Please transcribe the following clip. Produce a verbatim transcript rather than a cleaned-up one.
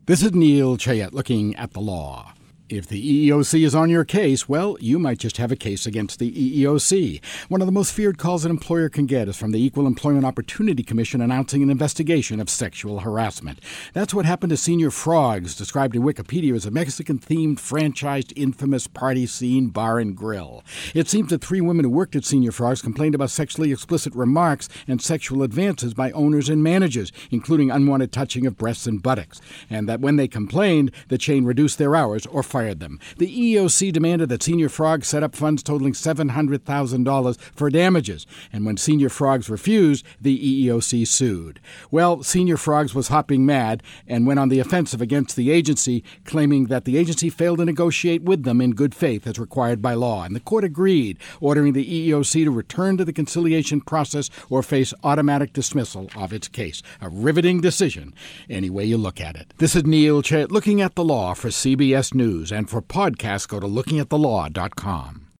This is Neil Chayet looking at the law. If the E E O C is on your case, well, you might just have a case against the E E O C. One of the most feared calls an employer can get is from the Equal Employment Opportunity Commission announcing an investigation of sexual harassment. That's what happened to Senior Frogs, described in Wikipedia as a Mexican-themed, franchised, infamous party scene bar and grill. It seems that three women who worked at Senior Frogs complained about sexually explicit remarks and sexual advances by owners and managers, including unwanted touching of breasts and buttocks, and that when they complained, the chain reduced their hours or fired them. The E E O C demanded that Senior Frogs set up funds totaling seven hundred thousand dollars for damages, and when Senior Frogs refused, the E E O C sued. Well, Senior Frogs was hopping mad and went on the offensive against the agency, claiming that the agency failed to negotiate with them in good faith as required by law, and the court agreed, ordering the E E O C to return to the conciliation process or face automatic dismissal of its case. A riveting decision, any way you look at it. This is Neil Chayet looking at the law for C B S News. And for podcasts, go to looking at the law dot com.